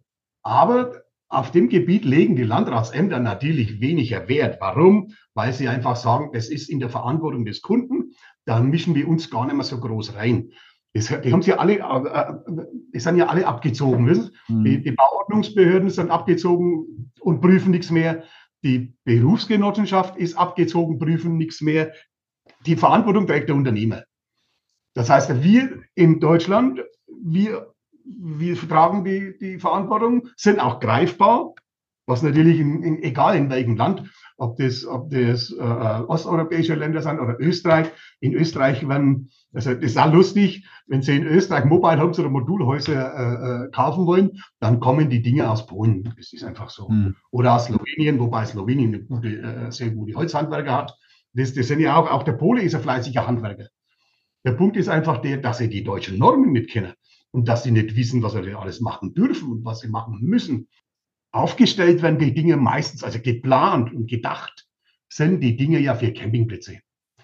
Aber auf dem Gebiet legen die Landratsämter natürlich weniger Wert. Warum? Weil sie einfach sagen, das ist in der Verantwortung des Kunden. Da mischen wir uns gar nicht mehr so groß rein. Das, die haben sie ja alle, äh, die sind ja alle abgezogen, wissen Sie? Mhm. Die, die Bauordnungsbehörden sind abgezogen und prüfen nichts mehr. Die Berufsgenossenschaft ist abgezogen, prüfen nichts mehr. Die Verantwortung trägt der Unternehmer. Das heißt, wir in Deutschland, wir, wir tragen die, die Verantwortung, sind auch greifbar, was natürlich in, in, egal in welchem Land, ob das, ob das äh, osteuropäische Länder sind oder Österreich. In Österreich werden, also das ist auch lustig, wenn Sie in Österreich Mobile Homes oder Modulhäuser äh, kaufen wollen, dann kommen die Dinge aus Polen. Das ist einfach so. Hm. Oder aus Slowenien, wobei Slowenien eine gute, äh, sehr gute Holzhandwerker hat. Das, das sind ja auch, auch der Pole ist ein fleißiger Handwerker. Der Punkt ist einfach der, dass sie die deutschen Normen nicht kennen und dass sie nicht wissen, was sie alles machen dürfen und was sie machen müssen. Aufgestellt werden die Dinge meistens, also geplant und gedacht, sind die Dinge ja für Campingplätze.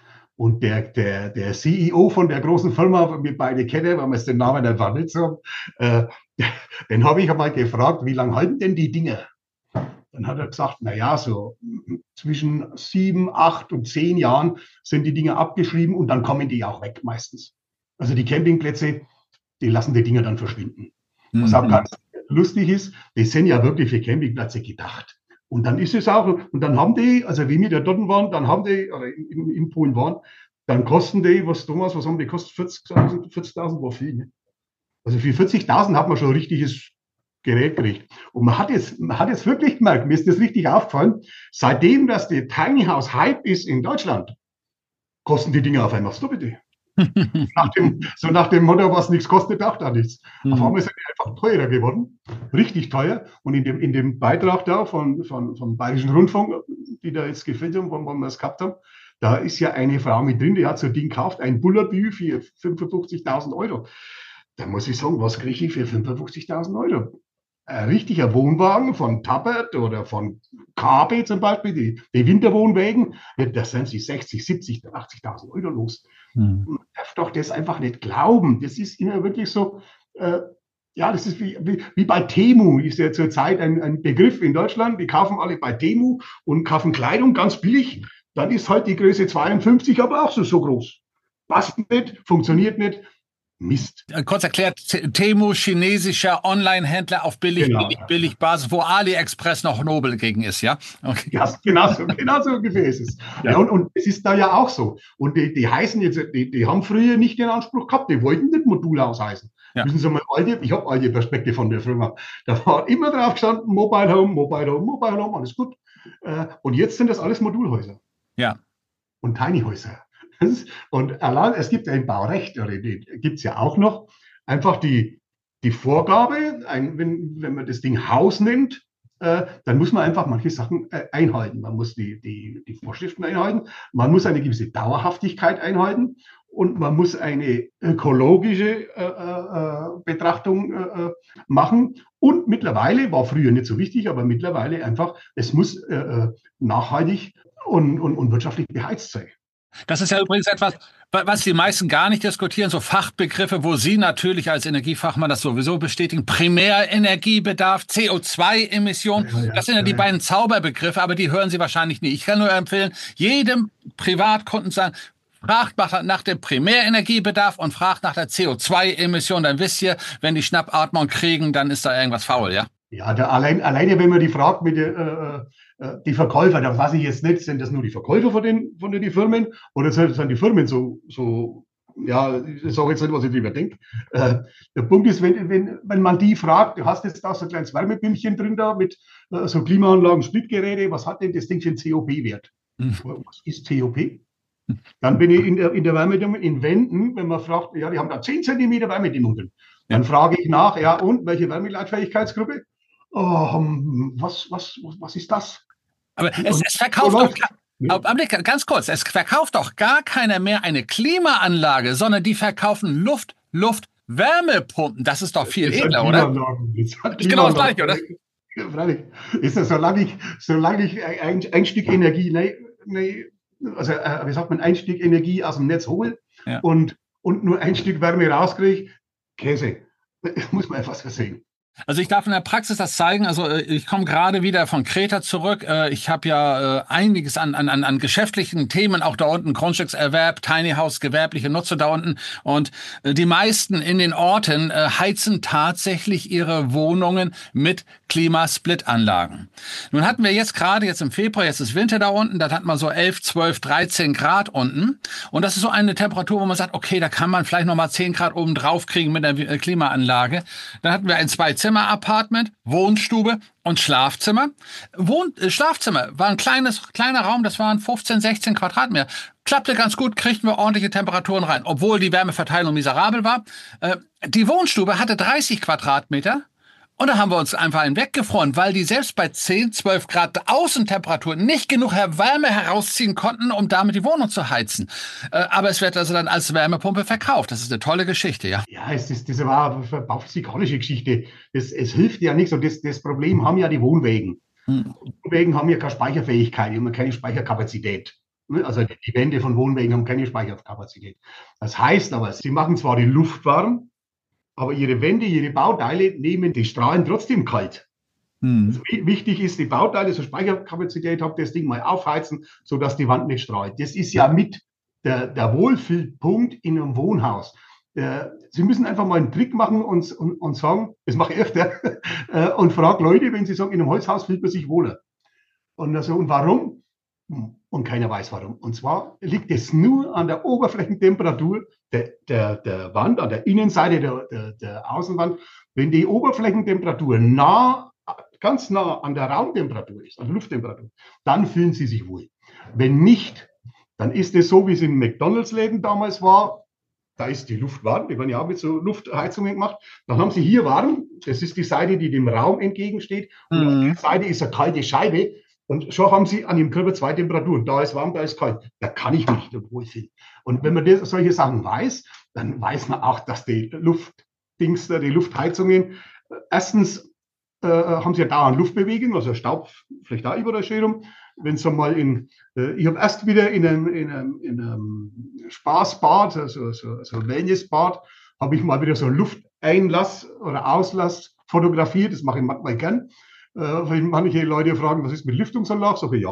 Und der, der, der C E O von der großen Firma, wir beide kennen, weil wir es den Namen einfach nicht so, äh, den habe ich einmal gefragt, wie lange halten denn die Dinge? Dann hat er gesagt, na ja, so zwischen sieben, acht und zehn Jahren sind die Dinge abgeschrieben und dann kommen die auch weg meistens. Also die Campingplätze, die lassen die Dinge dann verschwinden. Mhm. Was auch ganz lustig ist, die sind ja wirklich für Campingplätze gedacht. Und dann ist es auch, und dann haben die, also wie wir da dort waren, dann haben die, oder in, in Polen waren, dann kosten die, was Thomas, was haben die kostet? vierzigtausend, vierzigtausend war viel. Ne? Also für vierzigtausend hat man schon ein richtiges Gerät gekriegt. Und man hat jetzt, man hat jetzt wirklich gemerkt, mir ist das richtig aufgefallen, seitdem das der Tiny House Hype ist in Deutschland, kosten die Dinge auf einmal das Doppelte. nach dem, so nach dem Motto, was nichts kostet, auch da nichts. Mhm. Auf einmal sind die einfach teurer geworden, richtig teuer. Und in dem, in dem Beitrag da von, von, vom Bayerischen Rundfunk, die da jetzt gefilmt haben, wo wir es gehabt haben, da ist ja eine Frau mit drin, die hat so ein Ding gekauft, ein Bullabü für fünfundfünfzigtausend Euro. Da muss ich sagen, was kriege ich für fünfundfünfzigtausend Euro? Ein richtiger Wohnwagen von Tappert oder von K B zum Beispiel, die, die Winterwohnwägen, da sind sie sechzig, siebzig, achtzigtausend Euro los. Hm. Man darf doch das einfach nicht glauben. Das ist immer wirklich so, äh, ja, das ist wie, wie, wie bei Temu, ist ja zurzeit ein, ein Begriff in Deutschland. Die kaufen alle bei Temu und kaufen Kleidung ganz billig. Dann ist halt die Größe zweiundfünfzig aber auch so, so groß. Passt nicht, funktioniert nicht. Mist. Kurz erklärt, Temu, chinesischer Online-Händler auf billig, Genau. billig, billig Basis, wo AliExpress noch nobel gegen ist, ja? Okay. Ja, genau so, genau so ungefähr ist es. Ja. Ja, und, und es ist da ja auch so. Und die, die heißen jetzt, die, die haben früher nicht den Anspruch gehabt, die wollten nicht Modulhaus heißen. Ja. Wissen Sie mal, alte, ich habe alte Perspektive von der Firma. Da war immer drauf gestanden, Mobile Home, Mobile Home, Mobile Home, alles gut. Und jetzt sind das alles Modulhäuser. Ja. Und Tiny Häuser. Und allein, es gibt ja im Baurecht, oder gibt es ja auch noch, einfach die, die Vorgabe, ein, wenn, wenn man das Ding Haus nennt, äh, dann muss man einfach manche Sachen äh, einhalten. Man muss die, die, die Vorschriften einhalten, man muss eine gewisse Dauerhaftigkeit einhalten und man muss eine ökologische äh, äh, Betrachtung äh, machen. Und mittlerweile, war früher nicht so wichtig, aber mittlerweile einfach, es muss äh, nachhaltig und, und, und wirtschaftlich beheizt sein. Das ist ja übrigens etwas, was die meisten gar nicht diskutieren, so Fachbegriffe, wo Sie natürlich als Energiefachmann das sowieso bestätigen. Primärenergiebedarf, C O zwei Emissionen, ja, ja, das sind ja, ja die ja. beiden Zauberbegriffe, aber die hören Sie wahrscheinlich nie. Ich kann nur empfehlen, jedem Privatkunden sagen, fragt nach dem Primärenergiebedarf und fragt nach der C O zwei Emission, dann wisst ihr, wenn die Schnappatmung kriegen, dann ist da irgendwas faul, ja? Ja, der, allein, alleine wenn man die fragt mit der, äh, die Verkäufer, da weiß ich jetzt nicht, sind das nur die Verkäufer von den, von den Firmen oder sind die Firmen so, so ja, ich sage jetzt nicht, was ich drüber denke. Äh, der Punkt ist, wenn, wenn, wenn man die fragt, du hast jetzt da so ein kleines Wärmebündchen drin da mit äh, so Klimaanlagen, Splitgeräte, was hat denn das Ding für einen C O P-Wert? Hm. Was ist C O P? Dann bin ich in der, in der Wärmedämmung in Wänden, wenn man fragt, ja, die haben da zehn Zentimeter Wärmedämmung drin. Dann frage ich nach, ja, und welche Wärmeleitfähigkeitsgruppe? Oh, was, was, was ist das? Aber es, es verkauft doch, ja. ganz kurz, es verkauft doch gar keiner mehr eine Klimaanlage, sondern die verkaufen Luft, Luft, Wärmepumpen. Das ist doch viel edler, oder? Das ist genau das Gleiche, oder? Freilich. Ist das, solange ich, solange ich ein, ein Stück Energie, ne, ne, also äh, wie sagt man, ein Stück Energie aus dem Netz hole ja. und, und nur ein Stück Wärme rauskriege, Käse. Muss man einfach so sehen. Also ich darf in der Praxis das zeigen. Also ich komme gerade wieder von Kreta zurück. Ich habe ja einiges an, an, an geschäftlichen Themen, auch da unten, Grundstückserwerb, Tiny House, gewerbliche Nutzung da unten. Und die meisten in den Orten heizen tatsächlich ihre Wohnungen mit Klimasplit-Anlagen. Nun hatten wir jetzt gerade, jetzt im Februar, jetzt ist Winter da unten, da hat man so elf, zwölf, dreizehn Grad unten. Und das ist so eine Temperatur, wo man sagt, okay, da kann man vielleicht nochmal zehn Grad oben drauf kriegen mit einer Klimaanlage. Dann hatten wir ein zwei Zimmer-Apartment, Wohnstube und Schlafzimmer. Wohn äh, Schlafzimmer war ein kleines, kleiner Raum, das waren fünfzehn, sechzehn Quadratmeter. Klappte ganz gut, kriegten wir ordentliche Temperaturen rein, obwohl die Wärmeverteilung miserabel war. Äh, die Wohnstube hatte dreißig Quadratmeter. Und da haben wir uns einfach einen weggefroren, weil die selbst bei zehn, zwölf Grad Außentemperatur nicht genug Wärme herausziehen konnten, um damit die Wohnung zu heizen. Äh, aber es wird also dann als Wärmepumpe verkauft. Das ist eine tolle Geschichte, ja. Ja, es ist, das war eine bauphysikalische Geschichte. Es, es hilft ja nichts. Und das, das Problem haben ja die Wohnwägen. Hm. Wohnwägen haben ja keine Speicherfähigkeit, die haben keine Speicherkapazität. Also die Wände von Wohnwägen haben keine Speicherkapazität. Das heißt aber, sie machen zwar die Luft warm, aber ihre Wände, ihre Bauteile nehmen die Strahlen trotzdem kalt. Hm. Also wichtig ist, die Bauteile, so Speicherkapazität, habt das Ding mal aufheizen, sodass die Wand nicht strahlt. Das ist ja mit der, der Wohlfühlpunkt in einem Wohnhaus. Der, Sie müssen einfach mal einen Trick machen und, und, und sagen, das mache ich öfter, und frage Leute, wenn sie sagen, in einem Holzhaus fühlt man sich wohler. Und, also, und warum? Und keiner weiß warum. Und zwar liegt es nur an der Oberflächentemperatur der, der, der Wand, an der Innenseite der, der, der Außenwand. Wenn die Oberflächentemperatur nah, ganz nah an der Raumtemperatur ist, an der Lufttemperatur, dann fühlen sie sich wohl. Wenn nicht, dann ist es so, wie es in McDonalds-Läden damals war. Da ist die Luft warm, die werden ja auch mit so Luftheizungen gemacht. Dann haben sie hier warm, das ist die Seite, die dem Raum entgegensteht. Und mhm. auf der Seite ist eine kalte Scheibe. Und schon haben sie an dem Körper zwei Temperaturen. Da ist warm, da ist kalt. Da kann ich mich nicht wohlfühlen. Und wenn man das, solche Sachen weiß, dann weiß man auch, dass die Luftdings, die Luftheizungen, erstens äh, haben sie ja dauernd Luftbewegung, also Staub vielleicht da überall schön rum. Wenn es mal in, äh, ich habe erst wieder in einem, in einem, in einem Spaßbad, also so, so ein Wellnessbad, habe ich mal wieder so Lufteinlass oder Auslass fotografiert. Das mache ich manchmal gern. Weil manche Leute fragen, was ist mit Lüftungsanlage? Sage ich, ja,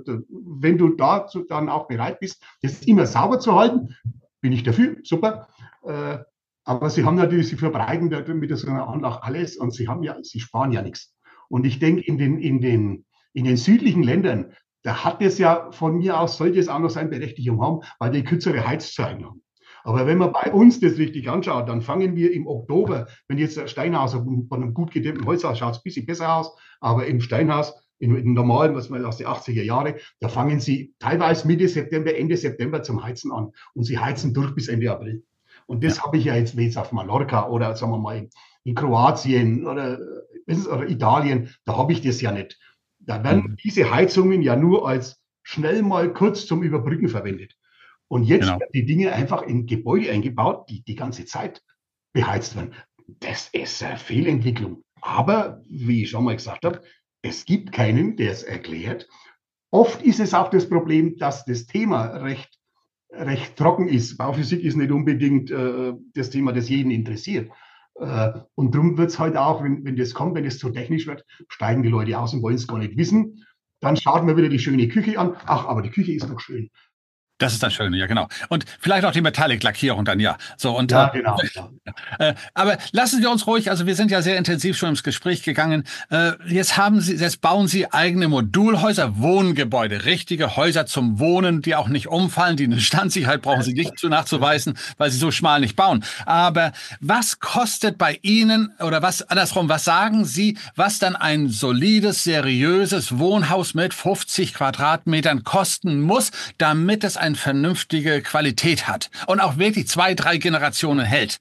wenn du dazu dann auch bereit bist, das immer sauber zu halten, bin ich dafür, super. Aber sie haben natürlich, sie verbreiten mit so einer Anlage alles und sie haben ja, sie sparen ja nichts. Und ich denke, in den, in den, in den südlichen Ländern, da hat es ja von mir aus, sollte es auch noch seine Berechtigung haben, weil die kürzere Heizzeiten haben. Aber wenn man bei uns das richtig anschaut, dann fangen wir im Oktober, wenn jetzt ein Steinhaus von einem gut gedämmten Holzhaus schaut es ein bisschen besser aus, aber im Steinhaus, in, in normalen, was man aus den achtziger Jahren, da fangen sie teilweise Mitte September, Ende September zum Heizen an und sie heizen durch bis Ende April. Und das ja. habe ich ja jetzt, jetzt auf Mallorca oder sagen wir mal in, in Kroatien oder, oder Italien, da habe ich das ja nicht. Da werden mhm. diese Heizungen ja nur als schnell mal kurz zum Überbrücken verwendet. Und jetzt genau. werden die Dinge einfach in Gebäude eingebaut, die die ganze Zeit beheizt werden. Das ist eine Fehlentwicklung. Aber, wie ich schon mal gesagt habe, es gibt keinen, der es erklärt. Oft ist es auch das Problem, dass das Thema recht, recht trocken ist. Bauphysik ist nicht unbedingt äh, das Thema, das jeden interessiert. Äh, und darum wird es halt auch, wenn, wenn das kommt, wenn es zu technisch wird, steigen die Leute aus und wollen es gar nicht wissen. Dann schaut man wieder die schöne Küche an. Ach, aber die Küche ist doch schön. Das ist das Schöne, ja genau. Und vielleicht auch die Metallic-Lackierung dann, ja. So, und, ja, genau. Äh, äh, aber lassen Sie uns ruhig, also wir sind ja sehr intensiv schon ins Gespräch gegangen. Äh, jetzt haben Sie, jetzt bauen Sie eigene Modulhäuser, Wohngebäude, richtige Häuser zum Wohnen, die auch nicht umfallen, die eine Standsicherheit brauchen Sie nicht zu nachzuweisen, weil Sie so schmal nicht bauen. Aber was kostet bei Ihnen, oder was, andersrum, was sagen Sie, was dann ein solides, seriöses Wohnhaus mit fünfzig Quadratmetern kosten muss, damit es ein vernünftige Qualität hat und auch wirklich zwei, drei Generationen hält?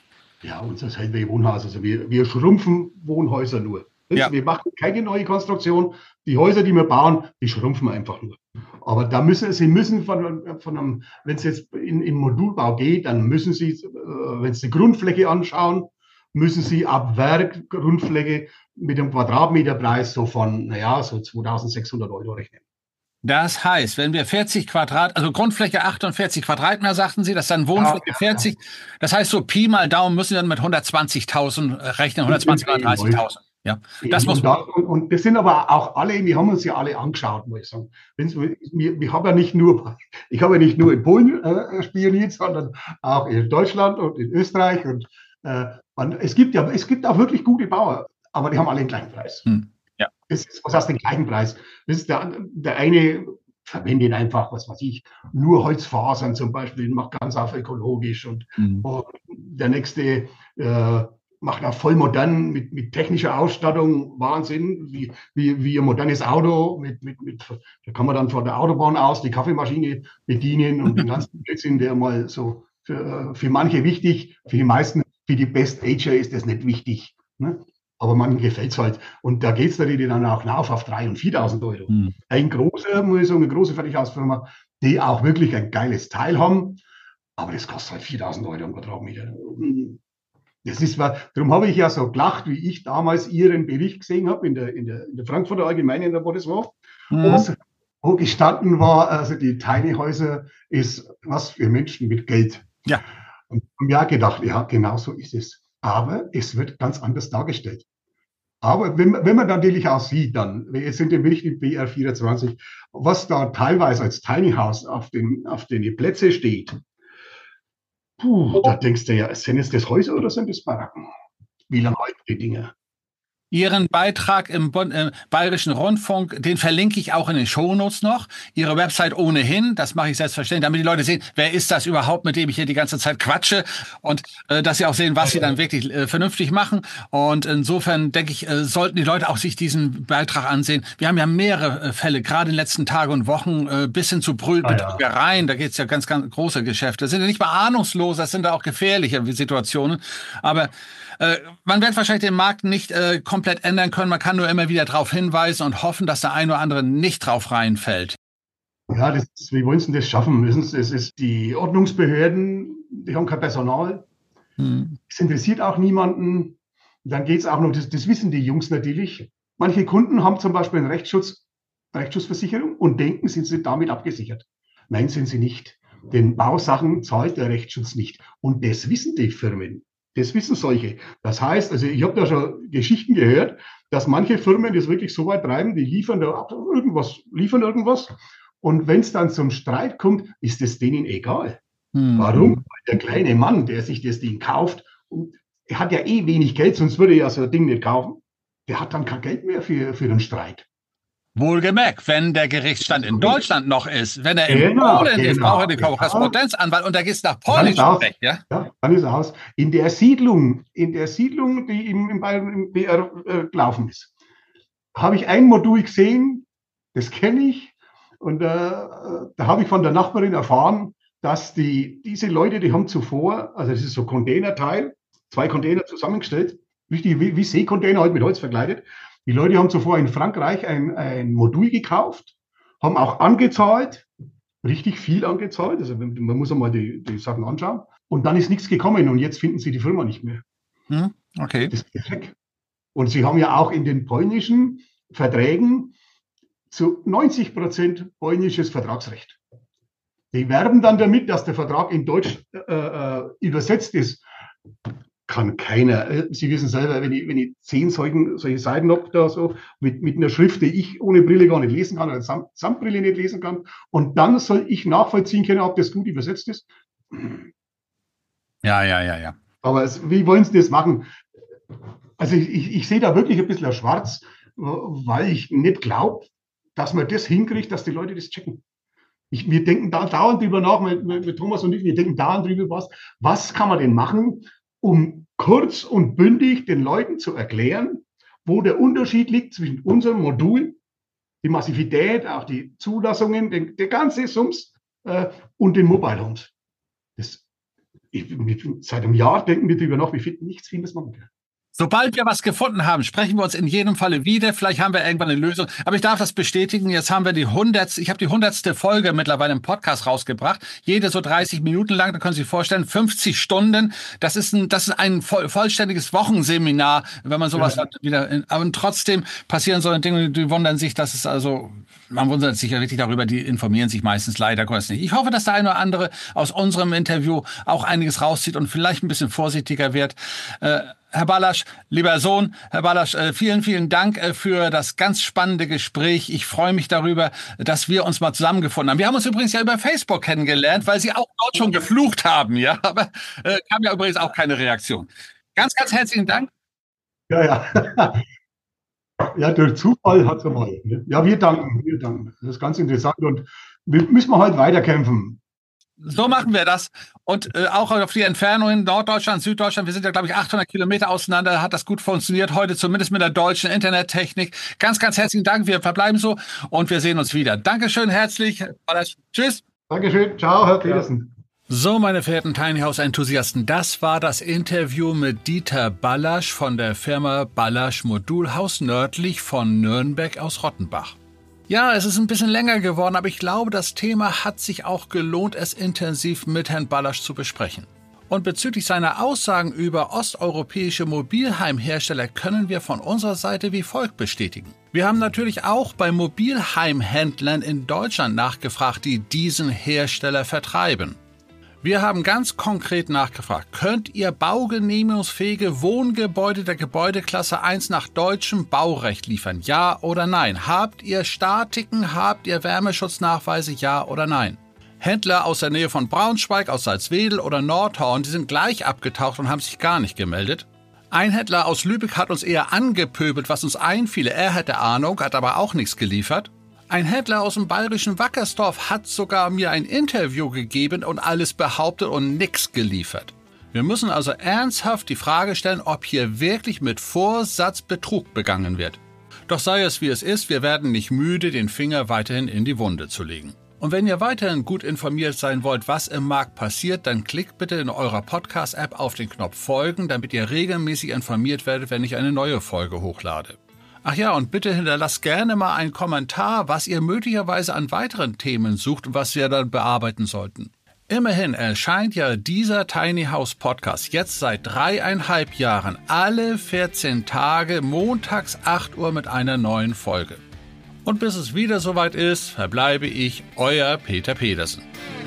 Ja, uns ist halt wie Wohnhaus. Also wir, wir schrumpfen Wohnhäuser nur. Ja. Wir machen keine neue Konstruktion. Die Häuser, die wir bauen, die schrumpfen wir einfach nur. Aber da müssen Sie müssen von, von einem, wenn es jetzt in, in Modulbau geht, dann müssen Sie, äh, wenn Sie die Grundfläche anschauen, müssen Sie ab Werk Grundfläche mit einem Quadratmeterpreis so von, naja, so zweitausendsechshundert Euro rechnen. Das heißt, wenn wir vierzig Quadrat, also Grundfläche achtundvierzig Quadratmeter, sagten Sie, das ist dann Wohnfläche ja, ja, vierzig. Ja. Das heißt, so Pi mal Daumen müssen wir dann mit hundertzwanzigtausend rechnen, hundertzwanzig oder dreißigtausend. Ja, das muss man. Und, und das sind aber auch alle, wir haben uns ja alle angeschaut, muss ich sagen. Wir, wir haben ja nicht nur, ich habe ja nicht nur in Polen äh, spioniert, sondern auch in Deutschland und in Österreich. Und äh, man, es gibt ja, es gibt auch wirklich gute Bauer, aber die haben alle einen kleinen Preis. Hm. Ja. Das ist, was heißt den gleichen Preis? Das ist der, der eine verwendet einfach, was weiß ich, nur Holzfasern zum Beispiel, macht ganz auf ökologisch und, mhm. und der nächste äh, macht auch voll modern mit, mit technischer Ausstattung, Wahnsinn, wie, wie, wie ein modernes Auto, mit, mit, mit, da kann man dann von der Autobahn aus die Kaffeemaschine bedienen und den ganzen Blödsinn, der mal so für, für manche wichtig, für die meisten, für die Best Ager ist das nicht wichtig, ne? Aber manchen gefällt es halt. Und da geht es natürlich dann auch auf auf dreitausend und viertausend Euro. Hm. Ein großer, muss ich sagen, eine große Fertighausfirma, die auch wirklich ein geiles Teil haben. Aber das kostet halt viertausend Euro am Quadratmeter. Das ist, darum habe ich ja so gelacht, wie ich damals Ihren Bericht gesehen habe in der, in der, in der Frankfurter Allgemeinen, wo das war. Hm. Wo, wo gestanden war, also die Tiny Häuser ist was für Menschen mit Geld. Ja. Und ich habe ja gedacht, ja, genau so ist es. Aber es wird ganz anders dargestellt. Aber wenn, wenn man natürlich auch sieht, dann, jetzt in dem Bericht im B R vierundzwanzig, was da teilweise als Tiny House auf den, auf den Plätze steht, puh, da denkst du ja, sind es das Häuser oder sind es Baracken? Wie lange halten die Dinge? Ihren Beitrag im äh, Bayerischen Rundfunk, den verlinke ich auch in den Shownotes noch. Ihre Website ohnehin, das mache ich selbstverständlich, damit die Leute sehen, wer ist das überhaupt, mit dem ich hier die ganze Zeit quatsche und äh, dass sie auch sehen, was sie dann wirklich äh, vernünftig machen. Und insofern denke ich, äh, sollten die Leute auch sich diesen Beitrag ansehen. Wir haben ja mehrere äh, Fälle, gerade in den letzten Tagen und Wochen, äh, bis hin zu Brü- ah, Betrügereien, ja. Da geht es ja ganz, ganz große Geschäfte. Das sind ja nicht mal ahnungslos, das sind da auch gefährliche Situationen. Aber äh, man wird wahrscheinlich den Markt nicht äh, komplett ändern können. Man kann nur immer wieder darauf hinweisen und hoffen, dass der eine oder andere nicht drauf reinfällt. Ja, das ist, wie wollen Sie das schaffen? Wissen Sie, es ist die Ordnungsbehörden, die haben kein Personal. Hm. Es interessiert auch niemanden. Dann geht es auch noch, das, das wissen die Jungs natürlich. Manche Kunden haben zum Beispiel eine Rechtsschutz, Rechtsschutzversicherung und denken, sie sind damit abgesichert. Nein, sind sie nicht. Denn Bausachen zahlt der Rechtsschutz nicht. Und das wissen die Firmen. Das wissen solche. Das heißt, also ich habe da schon Geschichten gehört, dass manche Firmen das wirklich so weit treiben, die liefern da irgendwas, liefern irgendwas. Und wenn es dann zum Streit kommt, ist es denen egal. Hm. Warum? Weil der kleine Mann, der sich das Ding kauft, und er hat ja eh wenig Geld, sonst würde er ja so ein Ding nicht kaufen, der hat dann kein Geld mehr für, für den Streit. Wohlgemerkt, wenn der Gerichtsstand in Deutschland noch ist, wenn er in Genau, Polen ist, genau, braucht er den genau. Korrespondenzanwalt und da geht es nach Polnisch weg, ja? Ja, dann ist er aus. In der Siedlung, in der Siedlung, die im, im Bayern im B R äh, gelaufen ist, habe ich ein Modul gesehen, das kenne ich, und äh, da habe ich von der Nachbarin erfahren, dass die, diese Leute, die haben zuvor, also das ist so ein Containerteil, zwei Container zusammengestellt, richtig wie, wie Seekontainer, halt mit Holz verkleidet. Die Leute haben zuvor in Frankreich ein, ein Modul gekauft, haben auch angezahlt, richtig viel angezahlt, also man muss einmal die, die Sachen anschauen, und dann ist nichts gekommen und jetzt finden sie die Firma nicht mehr. Hm, okay. Das ist weg. Und sie haben ja auch in den polnischen Verträgen zu neunzig Prozent polnisches Vertragsrecht. Die werben dann damit, dass der Vertrag in Deutsch äh, äh, übersetzt ist. Kann keiner. Sie wissen selber, wenn ich, wenn ich zehn solchen, solche Seiten habe, da so, mit, mit einer Schrift, die ich ohne Brille gar nicht lesen kann, oder Samt, Samtbrille nicht lesen kann, und dann soll ich nachvollziehen können, ob das gut übersetzt ist. Ja, ja, ja, ja. Aber es, wie wollen Sie das machen? Also ich, ich, ich sehe da wirklich ein bisschen schwarz, weil ich nicht glaube, dass man das hinkriegt, dass die Leute das checken. Ich, wir denken da dauernd drüber nach, mit, mit Thomas und ich, wir denken dauernd drüber was. Was kann man denn machen, um kurz und bündig den Leuten zu erklären, wo der Unterschied liegt zwischen unserem Modul, die Massivität, auch die Zulassungen, den, der ganze Sums äh, und den Mobile Homes. Das, ich, seit einem Jahr denken wir darüber nach, wir finden nichts, wie wir es machen können. Sobald wir was gefunden haben, sprechen wir uns in jedem Falle wieder. Vielleicht haben wir irgendwann eine Lösung. Aber ich darf das bestätigen. Jetzt haben wir die hundertste, ich habe die hundertste Folge mittlerweile im Podcast rausgebracht. Jede so dreißig Minuten lang. Da können Sie sich vorstellen, fünfzig Stunden. Das ist ein, das ist ein voll, vollständiges Wochenseminar, wenn man sowas ja. hat, wieder. In, aber trotzdem passieren so Dinge, die wundern sich, dass es also, man wundert sich ja richtig darüber, die informieren sich meistens leider Gottes nicht. Ich hoffe, dass der eine oder andere aus unserem Interview auch einiges rauszieht und vielleicht ein bisschen vorsichtiger wird. Äh, Herr Balasch, lieber Sohn, Herr Balasch, vielen, vielen Dank für das ganz spannende Gespräch. Ich freue mich darüber, dass wir uns mal zusammengefunden haben. Wir haben uns übrigens ja über Facebook kennengelernt, weil Sie auch dort schon geflucht haben, ja. Aber äh, kam ja übrigens auch keine Reaktion. Ganz, ganz herzlichen Dank. Ja, ja. Ja, durch Zufall hat es einmal. Ja, wir danken, wir danken. Das ist ganz interessant und wir müssen wir heute weiterkämpfen. So machen wir das. Und äh, auch auf die Entfernung in Norddeutschland, Süddeutschland, wir sind ja, glaube ich, achthundert Kilometer auseinander, hat das gut funktioniert heute, zumindest mit der deutschen Internettechnik. Ganz, ganz herzlichen Dank. Wir verbleiben so und wir sehen uns wieder. Dankeschön, herzlich. Tschüss. Dankeschön. Ciao, Herr Petersen. So, meine verehrten Tiny House Enthusiasten, das war das Interview mit Dieter Balasch von der Firma Balasch Modulhaus nördlich von Nürnberg aus Rottenbach. Ja, es ist ein bisschen länger geworden, aber ich glaube, das Thema hat sich auch gelohnt, es intensiv mit Herrn Balasch zu besprechen. Und bezüglich seiner Aussagen über osteuropäische Mobilheimhersteller können wir von unserer Seite wie folgt bestätigen. Wir haben natürlich auch bei Mobilheimhändlern in Deutschland nachgefragt, die diesen Hersteller vertreiben. Wir haben ganz konkret nachgefragt, könnt ihr baugenehmigungsfähige Wohngebäude der Gebäudeklasse eins nach deutschem Baurecht liefern? Ja oder nein? Habt ihr Statiken? Habt ihr Wärmeschutznachweise? Ja oder nein? Händler aus der Nähe von Braunschweig, aus Salzwedel oder Nordhorn, die sind gleich abgetaucht und haben sich gar nicht gemeldet. Ein Händler aus Lübeck hat uns eher angepöbelt, was uns einfiel. Er hätte Ahnung, hat aber auch nichts geliefert. Ein Händler aus dem bayerischen Wackersdorf hat sogar mir ein Interview gegeben und alles behauptet und nichts geliefert. Wir müssen also ernsthaft die Frage stellen, ob hier wirklich mit Vorsatz Betrug begangen wird. Doch sei es wie es ist, wir werden nicht müde, den Finger weiterhin in die Wunde zu legen. Und wenn ihr weiterhin gut informiert sein wollt, was im Markt passiert, dann klickt bitte in eurer Podcast-App auf den Knopf Folgen, damit ihr regelmäßig informiert werdet, wenn ich eine neue Folge hochlade. Ach ja, und bitte hinterlasst gerne mal einen Kommentar, was ihr möglicherweise an weiteren Themen sucht und was wir dann bearbeiten sollten. Immerhin erscheint ja dieser Tiny House Podcast jetzt seit dreieinhalb Jahren alle vierzehn Tage montags acht Uhr mit einer neuen Folge. Und bis es wieder soweit ist, verbleibe ich euer Peter Petersen.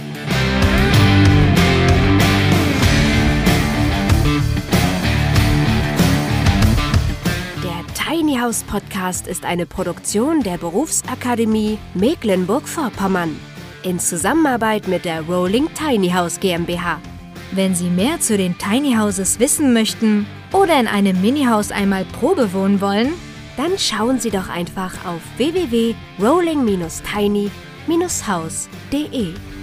Tiny House Podcast ist eine Produktion der Berufsakademie Mecklenburg-Vorpommern. in Zusammenarbeit mit der Rolling Tiny House GmbH. Wenn Sie mehr zu den Tiny Houses wissen möchten oder in einem Mini-Haus einmal Probe wohnen wollen, dann schauen Sie doch einfach auf w w w punkt rolling Bindestrich tiny Bindestrich house punkt de.